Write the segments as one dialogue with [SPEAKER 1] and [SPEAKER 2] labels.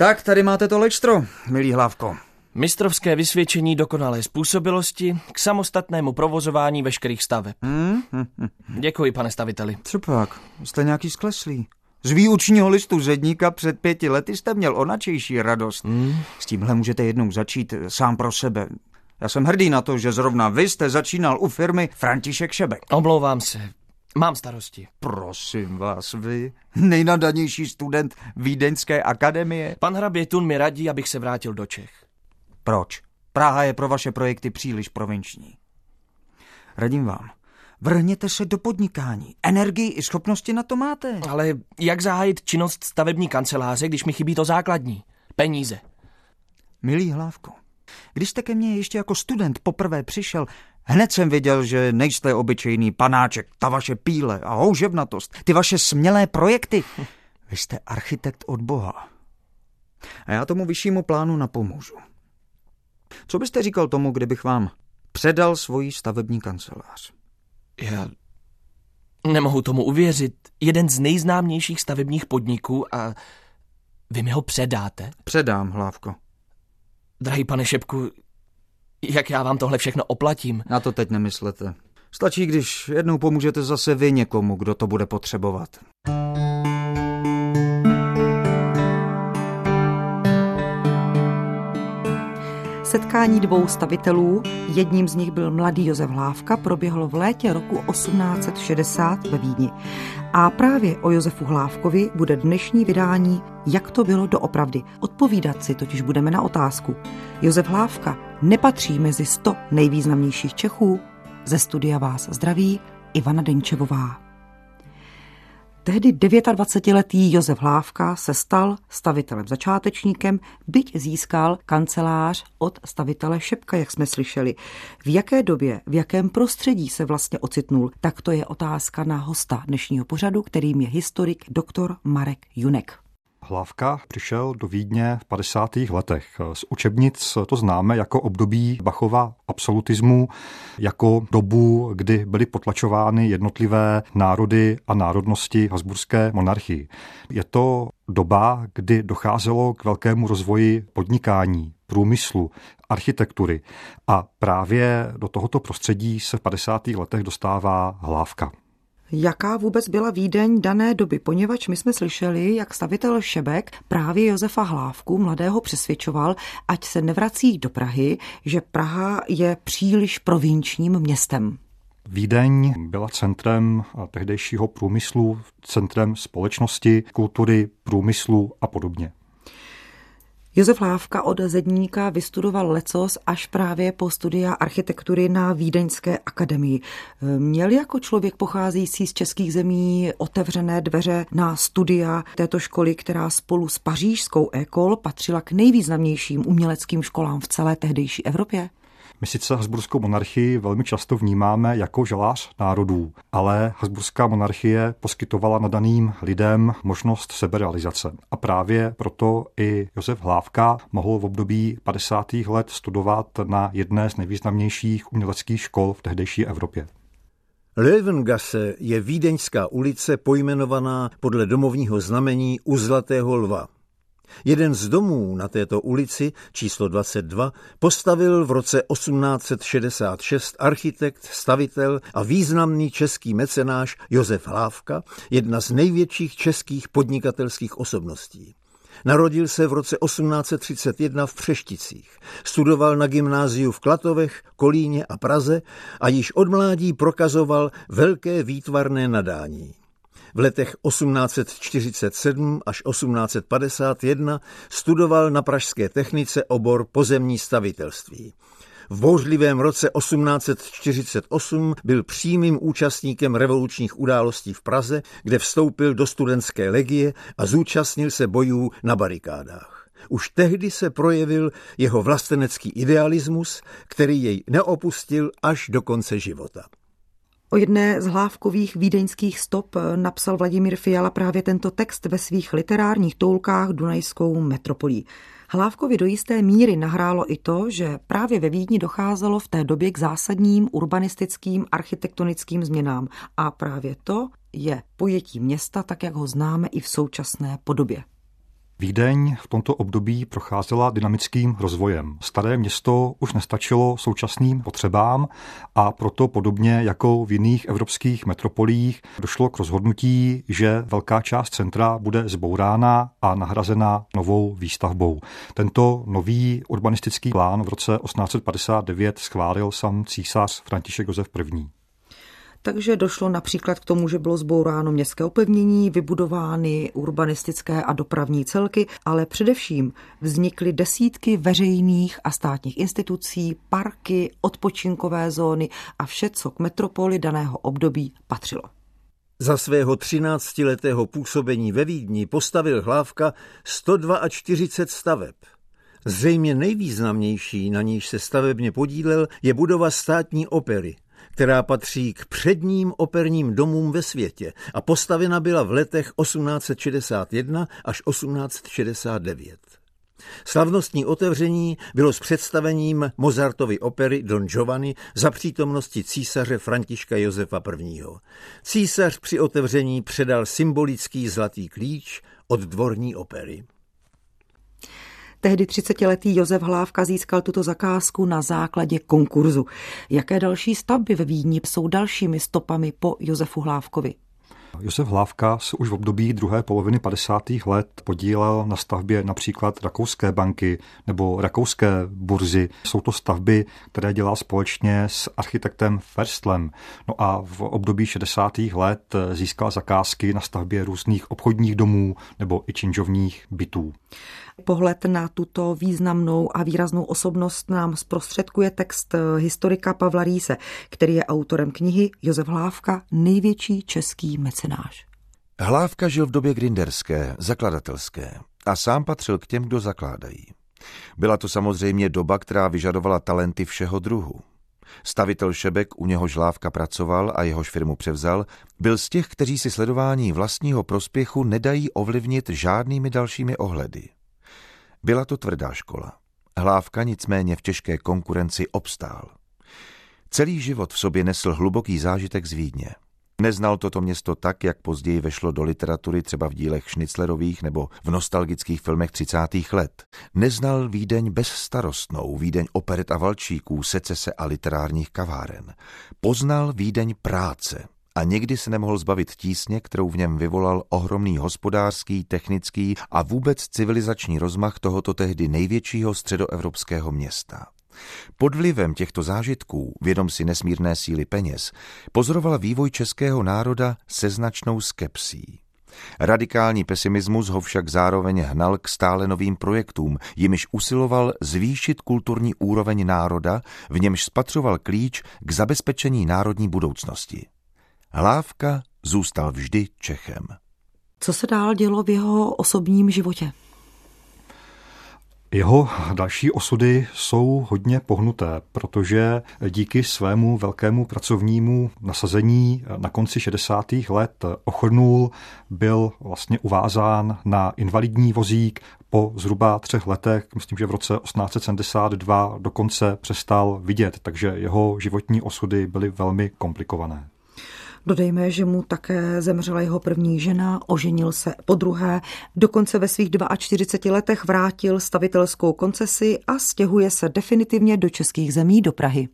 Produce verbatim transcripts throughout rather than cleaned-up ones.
[SPEAKER 1] Tak, tady máte to lextro, milý Hlávko.
[SPEAKER 2] Mistrovské vysvědčení dokonalé způsobilosti k samostatnému provozování veškerých staveb.
[SPEAKER 1] Hmm? Hmm, hmm.
[SPEAKER 2] Děkuji, pane staviteli.
[SPEAKER 1] Co pak? Jste nějaký skleslý. Z výučního listu zedníka před pěti lety jste měl onačejší radost.
[SPEAKER 2] Hmm?
[SPEAKER 1] S tímhle můžete jednou začít sám pro sebe. Já jsem hrdý na to, že zrovna vy jste začínal u firmy František Šebek.
[SPEAKER 2] Omlouvám se. Mám starosti.
[SPEAKER 1] Prosím vás, vy, nejnadanější student Vídeňské akademie.
[SPEAKER 2] Pan hrabě Thun mi radí, abych se vrátil do Čech.
[SPEAKER 1] Proč? Praha je pro vaše projekty příliš provinční. Radím vám, vrhněte se do podnikání. Energii i schopnosti na to máte.
[SPEAKER 2] Ale jak zahájit činnost stavební kanceláře, když mi chybí to základní? Peníze.
[SPEAKER 1] Milý Hlávko, když jste ke mně ještě jako student poprvé přišel, hned jsem viděl, že nejste obyčejný panáček, ta vaše píle a houževnatost, ty vaše smělé projekty. Vy jste architekt od Boha. A já tomu vyššímu plánu napomůžu. Co byste říkal tomu, kdybych vám předal svoji stavební kancelář?
[SPEAKER 2] Já nemohu tomu uvěřit. Jeden z nejznámějších stavebních podniků a vy mi ho předáte?
[SPEAKER 1] Předám, Hlávko.
[SPEAKER 2] Drahý pane Šebku, jak já vám tohle všechno oplatím?
[SPEAKER 1] Na to teď nemyslete. Stačí, když jednou pomůžete zase vy někomu, kdo to bude potřebovat.
[SPEAKER 3] Setkání dvou stavitelů, jedním z nich byl mladý Josef Hlávka, proběhlo v létě roku osmnáct set šedesát ve Vídni. A právě o Josefu Hlávkovi bude dnešní vydání Jak to bylo doopravdy. Odpovídat si totiž budeme na otázku. Josef Hlávka nepatří mezi sto nejvýznamnějších Čechů? Ze studia vás zdraví Ivana Denčevová. Tehdy dvacetidevětiletý Josef Hlávka se stal stavitelem začátečníkem, byť získal kancelář od stavitele Šebka, jak jsme slyšeli. V jaké době, v jakém prostředí se vlastně ocitnul, tak to je otázka na hosta dnešního pořadu, kterým je historik doktor Marek Junek.
[SPEAKER 4] Hlávka přišel do Vídně v padesátých letech. Z učebnic to známe jako období Bachova absolutismu, jako dobu, kdy byly potlačovány jednotlivé národy a národnosti habsburské monarchii. Je to doba, kdy docházelo k velkému rozvoji podnikání, průmyslu, architektury a právě do tohoto prostředí se v padesátých letech dostává Hlávka.
[SPEAKER 3] Jaká vůbec byla Vídeň dané doby, poněvadž my jsme slyšeli, jak stavitel Šebek právě Josefa Hlávku, mladého, přesvědčoval, ať se nevrací do Prahy, že Praha je příliš provinčním městem.
[SPEAKER 4] Vídeň byla centrem tehdejšího průmyslu, centrem společnosti, kultury, průmyslu a podobně.
[SPEAKER 3] Josef Hlávka od zedníka vystudoval lecos až právě po studia architektury na Vídeňské akademii. Měl jako člověk pocházející z českých zemí otevřené dveře na studia této školy, která spolu s pařížskou école patřila k nejvýznamnějším uměleckým školám v celé tehdejší Evropě?
[SPEAKER 4] My sice habsburskou monarchii velmi často vnímáme jako žalář národů, ale habsburská monarchie poskytovala nadaným lidem možnost seberealizace. A právě proto i Josef Hlávka mohl v období padesátých let studovat na jedné z nejvýznamnějších uměleckých škol v tehdejší Evropě.
[SPEAKER 5] Löwengasse je vídeňská ulice pojmenovaná podle domovního znamení u Zlatého lva. Jeden z domů na této ulici, číslo dvacet dva, postavil v roce osmnáct set šedesát šest architekt, stavitel a významný český mecenáš Josef Hlávka, jedna z největších českých podnikatelských osobností. Narodil se v roce osmnáct set třicet jedna v Přešticích. Studoval na gymnáziu v Klatovech, Kolíně a Praze a již od mládí prokazoval velké výtvarné nadání. V letech osmnáct set čtyřicet sedm až osmnáct set padesát jedna studoval na pražské technice obor pozemní stavitelství. V bouřlivém roce osmnáct set čtyřicet osm byl přímým účastníkem revolučních událostí v Praze, kde vstoupil do studentské legie a zúčastnil se bojů na barikádách. Už tehdy se projevil jeho vlastenecký idealismus, který jej neopustil až do konce života.
[SPEAKER 3] O jedné z Hlávkových vídeňských stop napsal Vladimír Fiala právě tento text ve svých literárních toulkách Dunajskou metropolí. Hlávkovi do jisté míry nahrálo i to, že právě ve Vídni docházelo v té době k zásadním urbanistickým architektonickým změnám a právě to je pojetí města tak, jak ho známe i v současné podobě.
[SPEAKER 4] Vídeň v tomto období procházela dynamickým rozvojem. Staré město už nestačilo současným potřebám a proto podobně jako v jiných evropských metropolích došlo k rozhodnutí, že velká část centra bude zbourána a nahrazena novou výstavbou. Tento nový urbanistický plán v roce osmnáct set padesát devět schválil sám císař František Josef I.
[SPEAKER 3] Takže došlo například k tomu, že bylo zbouráno městské opevnění, vybudovány urbanistické a dopravní celky, ale především vznikly desítky veřejných a státních institucí, parky, odpočinkové zóny a vše, co k metropoli daného období patřilo.
[SPEAKER 5] Za svého třináctiletého působení ve Vídni postavil Hlávka sto čtyřicet dva staveb. Zřejmě nejvýznamnější, na níž se stavebně podílel, je budova státní opery, která patří k předním operním domům ve světě a postavena byla v letech osmnáct set šedesát jedna až osmnáct set šedesát devět. Slavnostní otevření bylo s představením Mozartovy opery Don Giovanni za přítomnosti císaře Františka Josefa I. Císař při otevření předal symbolický zlatý klíč od dvorní opery.
[SPEAKER 3] Tehdy třicetiletý Josef Hlávka získal tuto zakázku na základě konkurzu. Jaké další stavby ve Vídni jsou dalšími stopami po Josefu Hlávkovi?
[SPEAKER 4] Josef Hlávka se už v období druhé poloviny padesátých let podílel na stavbě například Rakouské banky nebo Rakouské burzy. Jsou to stavby, které dělá společně s architektem Ferstlem. No a v období šedesátých let získal zakázky na stavbě různých obchodních domů nebo i činžovních bytů.
[SPEAKER 3] Pohled na tuto významnou a výraznou osobnost nám zprostředkuje text historika Pavla Rýse, který je autorem knihy Josef Hlávka, největší český mecenáš.
[SPEAKER 6] Hlávka žil v době gründerské, zakladatelské a sám patřil k těm, kdo zakládají. Byla to samozřejmě doba, která vyžadovala talenty všeho druhu. Stavitel Šebek, u něhož Hlávka pracoval a jehož firmu převzal, byl z těch, kteří si sledování vlastního prospěchu nedají ovlivnit žádnými dalšími ohledy. Byla to tvrdá škola. Hlávka nicméně v těžké konkurenci obstál. Celý život v sobě nesl hluboký zážitek z Vídně. Neznal toto město tak, jak později vešlo do literatury třeba v dílech Šniclerových nebo v nostalgických filmech třicátých let. Neznal Vídeň bezstarostnou, Vídeň operet a valčíků, secese a literárních kaváren. Poznal Vídeň práce a někdy se nemohl zbavit tísně, kterou v něm vyvolal ohromný hospodářský, technický a vůbec civilizační rozmach tohoto tehdy největšího středoevropského města. Pod vlivem těchto zážitků, vědom si nesmírné síly peněz, pozoroval vývoj českého národa se značnou skepsí. Radikální pesimismus ho však zároveň hnal k stále novým projektům, jimiž usiloval zvýšit kulturní úroveň národa, v němž spatřoval klíč k zabezpečení národní budoucnosti. Hlávka zůstal vždy Čechem.
[SPEAKER 3] Co se dál dělo v jeho osobním životě?
[SPEAKER 4] Jeho další osudy jsou hodně pohnuté, protože díky svému velkému pracovnímu nasazení na konci šedesátých let ochrnul, byl vlastně uvázán na invalidní vozík. Po zhruba třech letech, myslím, že v roce osmnáct set sedmdesát dva dokonce přestal vidět, takže jeho životní osudy byly velmi komplikované.
[SPEAKER 3] Dodejme, že mu také zemřela jeho první žena, oženil se podruhé, dokonce ve svých čtyřiceti dvou letech vrátil stavitelskou koncesi a stěhuje se definitivně do českých zemí, do Prahy.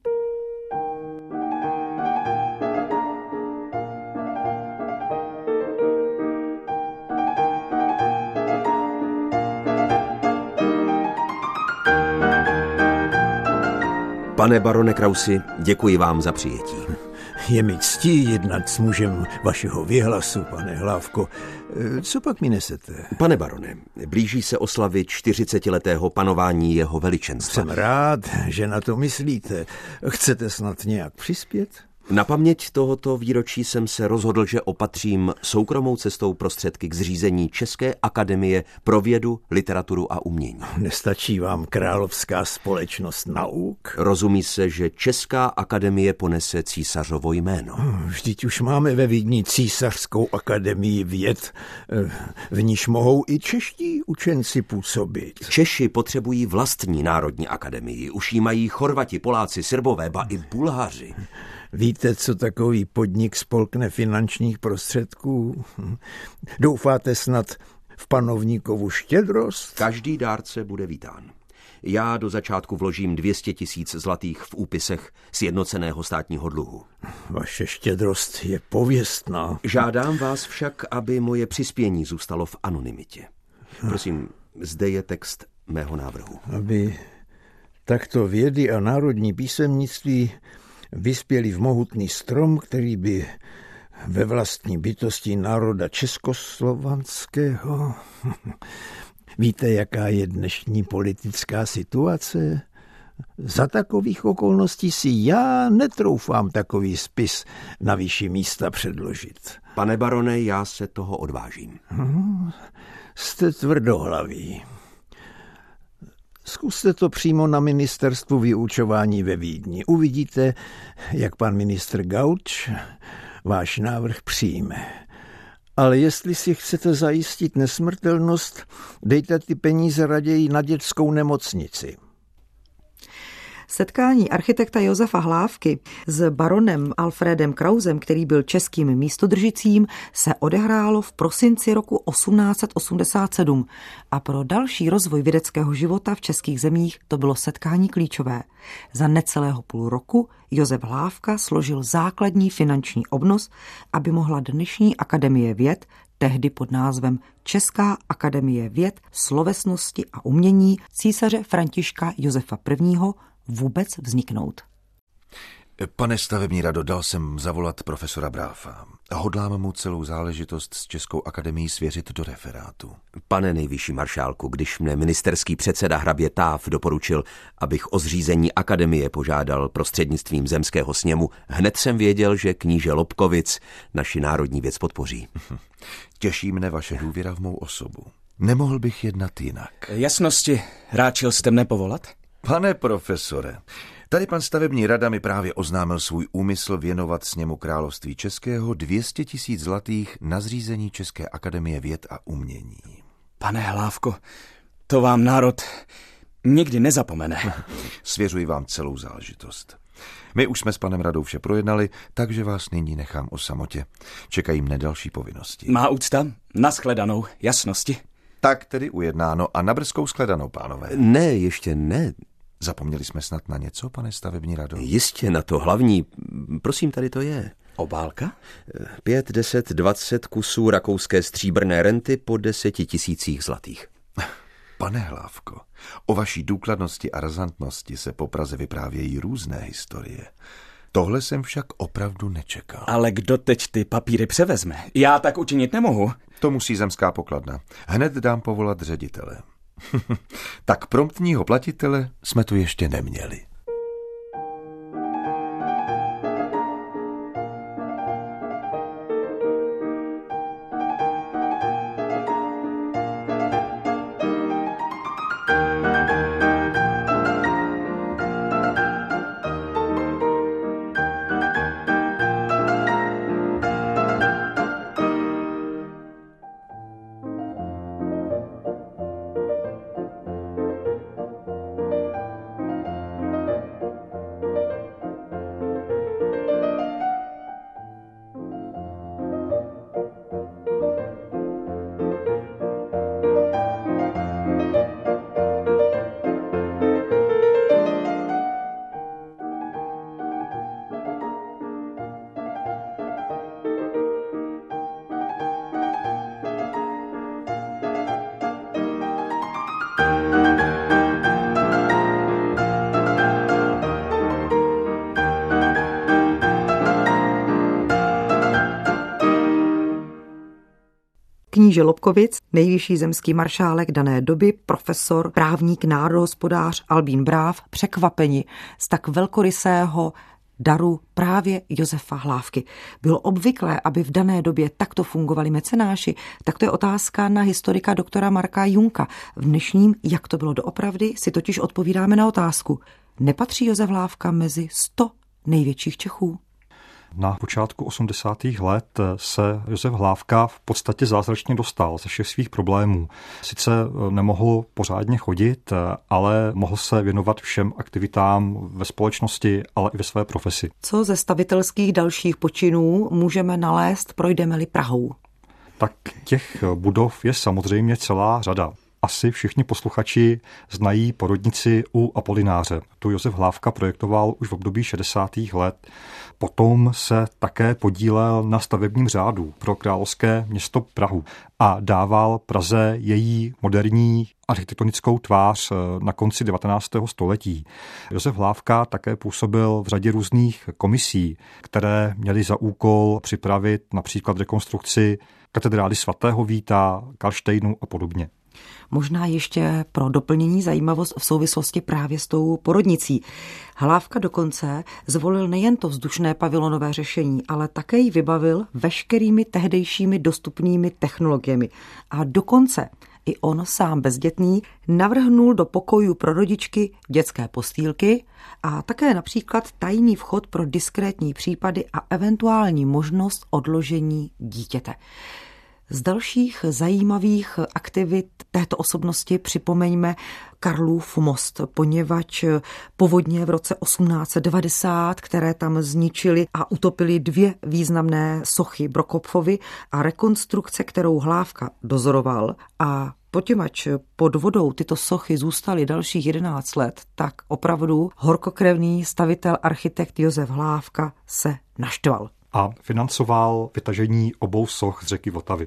[SPEAKER 7] Pane barone Krausi, děkuji vám za přijetí.
[SPEAKER 5] Je mi ctí jednat s mužem vašeho věhlasu, pane Hlávko. Co pak mi nesete?
[SPEAKER 7] Pane barone, blíží se oslavy čtyřicetiletého panování jeho veličenstva.
[SPEAKER 5] Jsem rád, že na to myslíte. Chcete snad nějak přispět?
[SPEAKER 7] Na paměť tohoto výročí jsem se rozhodl, že opatřím soukromou cestou prostředky k zřízení České akademie pro vědu, literaturu a umění.
[SPEAKER 5] Nestačí vám Královská společnost nauk?
[SPEAKER 7] Rozumí se, že Česká akademie ponese císařovo jméno.
[SPEAKER 5] Vždyť už máme ve Vídni Císařskou akademii věd, v níž mohou i čeští učenci působit.
[SPEAKER 7] Češi potřebují vlastní národní akademii, už jí mají Chorvati, Poláci, Srbové, ba i Bulhaři.
[SPEAKER 5] Víte, co takový podnik spolkne finančních prostředků? Doufáte snad v panovníkovu štědrost?
[SPEAKER 7] Každý dárce bude vítán. Já do začátku vložím dvě stě tisíc zlatých v úpisech sjednoceného státního dluhu.
[SPEAKER 5] Vaše štědrost je pověstná.
[SPEAKER 7] Žádám vás však, aby moje přispění zůstalo v anonymitě. Prosím, zde je text mého návrhu.
[SPEAKER 5] Aby takto vědy a národní písemnictví vyspěli v mohutný strom, který by ve vlastní bytosti národa československého... Víte, jaká je dnešní politická situace? Za takových okolností si já netroufám takový spis na vyšší místa předložit.
[SPEAKER 7] Pane barone, já se toho odvážím.
[SPEAKER 5] Hmm, jste tvrdohlaví. Zkuste to přímo na ministerstvu vyučování ve Vídni. Uvidíte, jak pan ministr Gauč váš návrh přijme. Ale jestli si chcete zajistit nesmrtelnost, dejte ty peníze raději na dětskou nemocnici.
[SPEAKER 3] Setkání architekta Josefa Hlávky s baronem Alfredem Krausem, který byl českým místodržícím, se odehrálo v prosinci roku osmnáct set osmdesát sedm a pro další rozvoj vědeckého života v českých zemích to bylo setkání klíčové. Za necelého půl roku Josef Hlávka složil základní finanční obnos, aby mohla dnešní Akademie věd, tehdy pod názvem Česká akademie věd, slovesnosti a umění císaře Františka Josefa prvního. vůbec vzniknout.
[SPEAKER 6] Pane stavební rado, dal jsem zavolat profesora Bráfa. Hodlám mu celou záležitost s Českou akademií svěřit do referátu.
[SPEAKER 7] Pane nejvyšší maršálku, když mne ministerský předseda hrabě Táv doporučil, abych o zřízení akademie požádal prostřednictvím zemského sněmu, hned jsem věděl, že kníže Lobkovic naši národní věc podpoří.
[SPEAKER 6] Těší mne vaše důvěra v mou osobu. Nemohl bych jednat jinak.
[SPEAKER 2] Jasnosti, ráčil jste mne povolat?
[SPEAKER 6] Pane profesore, tady pan stavební rada mi právě oznámil svůj úmysl věnovat sněmu království českého dvě stě tisíc zlatých na zřízení České akademie věd a umění.
[SPEAKER 2] Pane Hlávko, to vám národ nikdy nezapomene.
[SPEAKER 6] Svěřuji vám celou záležitost. My už jsme s panem radou vše projednali, takže vás nyní nechám o samotě. Čekají mne další povinnosti.
[SPEAKER 2] Má úcta, nashledanou, jasnosti.
[SPEAKER 6] Tak tedy ujednáno a na brzkou shledanou, pánové.
[SPEAKER 7] Ne, ještě ne.
[SPEAKER 6] Zapomněli jsme snad na něco, pane stavební rado?
[SPEAKER 7] Jistě na to hlavní. Prosím, tady to je.
[SPEAKER 2] Obálka?
[SPEAKER 7] Pět, deset, dvacet kusů rakouské stříbrné renty po deseti tisících zlatých.
[SPEAKER 6] Pane Hlávko, o vaší důkladnosti a razantnosti se po Praze vyprávějí různé historie. Tohle jsem však opravdu nečekal.
[SPEAKER 2] Ale kdo teď ty papíry převezme? Já tak učinit nemohu.
[SPEAKER 6] To musí zemská pokladna. Hned dám povolat ředitele. Tak promptního platitele jsme tu ještě neměli.
[SPEAKER 3] Kníže Lobkovic, nejvyšší zemský maršálek dané doby, profesor, právník, národohospodář Albín Bráv, překvapeni z tak velkorysého daru právě Josefa Hlávky. Bylo obvyklé, aby v dané době takto fungovali mecenáši? Tak to je otázka na historika doktora Marka Junka. V dnešním Jak to bylo doopravdy si totiž odpovídáme na otázku. Nepatří Josef Hlávka mezi sto největších Čechů?
[SPEAKER 4] Na počátku osmdesátých let se Josef Hlávka v podstatě zázračně dostal ze všech svých problémů. Sice nemohl pořádně chodit, ale mohl se věnovat všem aktivitám ve společnosti, ale i ve své profesi.
[SPEAKER 3] Co ze stavitelských dalších počinů můžeme nalézt, projdeme-li Prahou?
[SPEAKER 4] Tak těch budov je samozřejmě celá řada. Asi všichni posluchači znají porodnici u Apolináře. Tu Josef Hlávka projektoval už v období šedesátých let. Potom se také podílel na stavebním řádu pro královské město Prahu a dával Praze její moderní architektonickou tvář na konci devatenáctého století. Josef Hlávka také působil v řadě různých komisí, které měly za úkol připravit například rekonstrukci katedrály svatého Víta, Karlštejnu a podobně.
[SPEAKER 3] Možná ještě pro doplnění zajímavost v souvislosti právě s tou porodnicí. Hlávka dokonce zvolil nejen to vzdušné pavilonové řešení, ale také ji vybavil veškerými tehdejšími dostupnými technologiemi. A dokonce i on sám bezdětný navrhnul do pokojů pro rodičky dětské postýlky a také například tajný vchod pro diskrétní případy a eventuální možnost odložení dítěte. Z dalších zajímavých aktivit této osobnosti připomeňme Karlův most, poněvadž povodně v roce osmnáct set devadesát, které tam zničily a utopily dvě významné sochy Prokopfovy a rekonstrukce, kterou Hlávka dozoroval a poněvadž pod vodou tyto sochy zůstaly dalších jedenáct let, tak opravdu horkokrevný stavitel architekt Josef Hlávka se naštval.
[SPEAKER 4] A financoval vytažení obou soch z řeky Vltavy.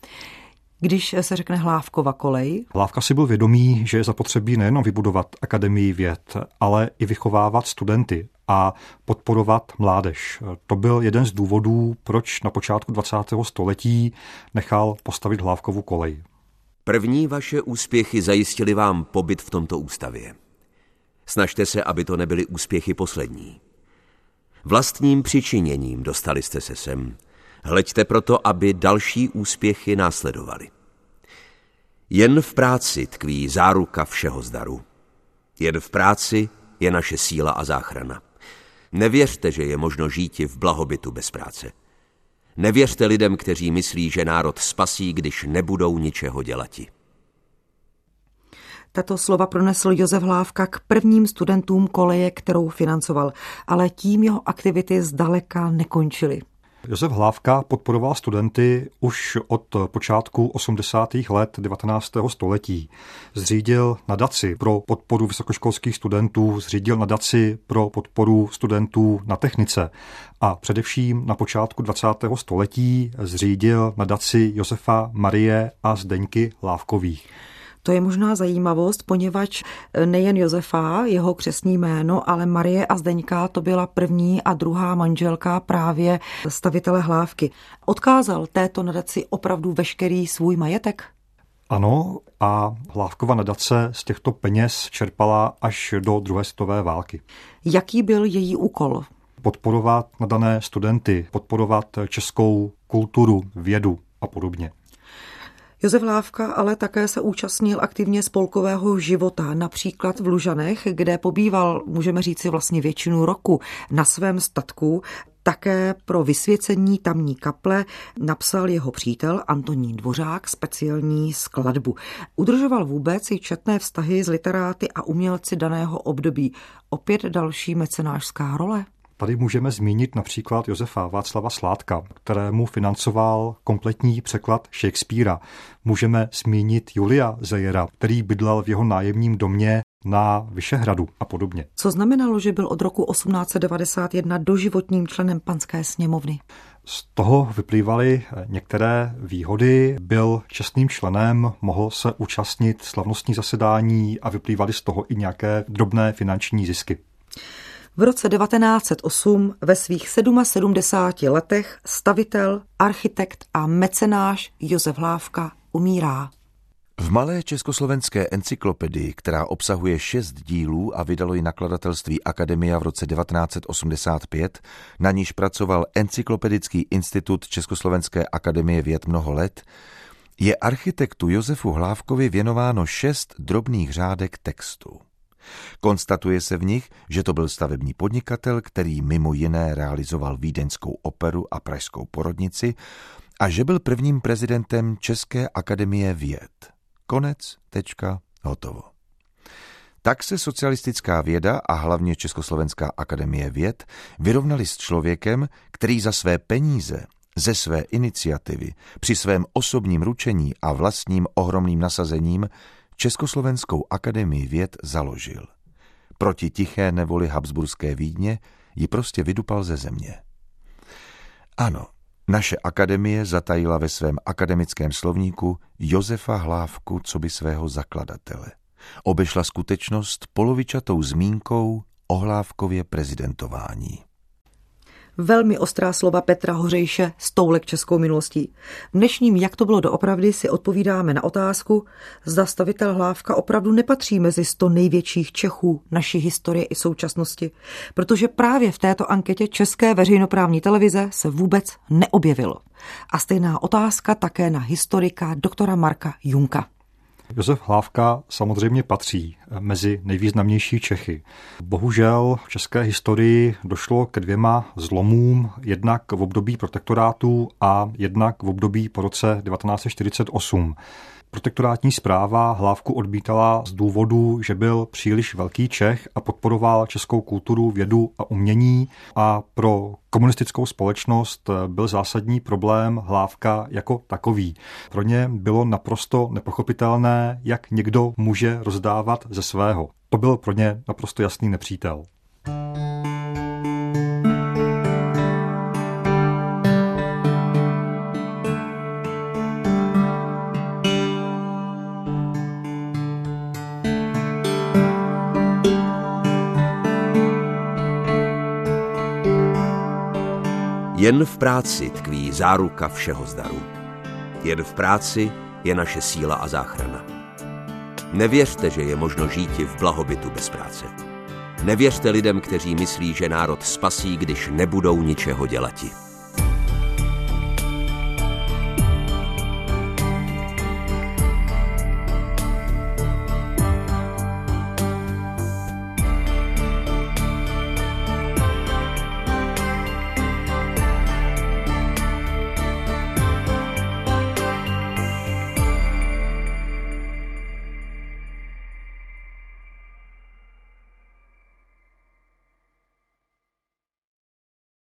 [SPEAKER 3] Když se řekne Hlávkova kolej?
[SPEAKER 4] Hlávka si byl vědomý, že je zapotřebí nejenom vybudovat Akademii věd, ale i vychovávat studenty a podporovat mládež. To byl jeden z důvodů, proč na počátku dvacátého století nechal postavit Hlávkovu kolej.
[SPEAKER 7] První vaše úspěchy zajistily vám pobyt v tomto ústavě. Snažte se, aby to nebyly úspěchy poslední. Vlastním přičiněním dostali jste se sem. Hleďte proto, aby další úspěchy následovaly. Jen v práci tkví záruka všeho zdaru. Jen v práci je naše síla a záchrana. Nevěřte, že je možno žíti v blahobytu bez práce. Nevěřte lidem, kteří myslí, že národ spasí, když nebudou ničeho dělati.
[SPEAKER 3] Tato slova pronesl Josef Hlávka k prvním studentům koleje, kterou financoval, ale tím jeho aktivity zdaleka nekončily.
[SPEAKER 4] Josef Hlávka podporoval studenty už od počátku osmdesátých let devatenáctého století. Zřídil nadaci pro podporu vysokoškolských studentů, zřídil nadaci pro podporu studentů na technice a především na počátku dvacátého století zřídil nadaci Josefa, Marie a Zdeňky Hlávkových.
[SPEAKER 3] To je možná zajímavost, poněvadž nejen Josefa, jeho křestní jméno, ale Marie a Zdeňka, to byla první a druhá manželka právě stavitele Hlávky. Odkázal této nadaci opravdu veškerý svůj majetek?
[SPEAKER 4] Ano, a Hlávkova nadace z těchto peněz čerpala až do druhé světové války.
[SPEAKER 3] Jaký byl její úkol?
[SPEAKER 4] Podporovat nadané studenty, podporovat českou kulturu, vědu a podobně.
[SPEAKER 3] Josef Hlávka ale také se účastnil aktivně spolkového života, například v Lužanech, kde pobýval, můžeme říci vlastně většinu roku, na svém statku. Také pro vysvěcení tamní kaple napsal jeho přítel Antonín Dvořák speciální skladbu. Udržoval vůbec i četné vztahy s literáty a umělci daného období. Opět další mecenášská role.
[SPEAKER 4] Tady můžeme zmínit například Josefa Václava Sládka, kterému financoval kompletní překlad Shakespearea. Můžeme zmínit Julia Zejera, který bydlel v jeho nájemním domě na Vyšehradu a podobně.
[SPEAKER 3] Co znamenalo, že byl od roku osmnáct set devadesát jedna doživotním členem Panské sněmovny?
[SPEAKER 4] Z toho vyplývaly některé výhody, byl čestným členem, mohl se účastnit slavnostní zasedání a vyplývaly z toho i nějaké drobné finanční zisky.
[SPEAKER 3] V roce devatenáct set osm ve svých sedmdesáti sedmi letech stavitel, architekt a mecenáš Josef Hlávka umírá.
[SPEAKER 6] V malé československé encyklopedii, která obsahuje šest dílů a vydalo ji nakladatelství Akademia v roce devatenáct set osmdesát pět, na níž pracoval Encyklopedický institut Československé akademie věd mnoho let, je architektu Josefu Hlávkovi věnováno šest drobných řádek textu. Konstatuje se v nich, že to byl stavební podnikatel, který mimo jiné realizoval Vídeňskou operu a Pražskou porodnici a že byl prvním prezidentem České akademie věd. Konec, tečka, hotovo. Tak se socialistická věda a hlavně Československá akademie věd vyrovnali s člověkem, který za své peníze ze své iniciativy, při svém osobním ručení a vlastním ohromným nasazením Československou akademii věd založil. Proti tiché nevoli habsburské Vídně ji prostě vydupal ze země. Ano, naše akademie zatajila ve svém akademickém slovníku Josefa Hlávku coby svého zakladatele. Obešla skutečnost polovičatou zmínkou o Hlávkově prezidentování.
[SPEAKER 3] Velmi ostrá slova Petra Hořejše s toulek českou minulostí. V dnešním Jak to bylo doopravdy si odpovídáme na otázku, zda stavitel Hlávka opravdu nepatří mezi sto největších Čechů naší historie i současnosti, protože právě v této anketě České veřejnoprávní televize se vůbec neobjevilo. A stejná otázka také na historika doktora Marka Junka.
[SPEAKER 4] Josef Hlávka samozřejmě patří mezi nejvýznamnější Čechy. Bohužel v české historii došlo ke dvěma zlomům, jednak v období protektorátu a jednak v období po roce devatenáct set čtyřicet osm. Protektorátní správa Hlávku odmítala z důvodu, že byl příliš velký Čech a podporoval českou kulturu, vědu a umění, a pro komunistickou společnost byl zásadní problém Hlávka jako takový. Pro ně bylo naprosto nepochopitelné, jak někdo může rozdávat ze svého. To byl pro ně naprosto jasný nepřítel.
[SPEAKER 7] Jen v práci tkví záruka všeho zdaru. Jen v práci je naše síla a záchrana. Nevěřte, že je možno žíti v blahobytu bez práce. Nevěřte lidem, kteří myslí, že národ spasí, když nebudou ničeho dělati.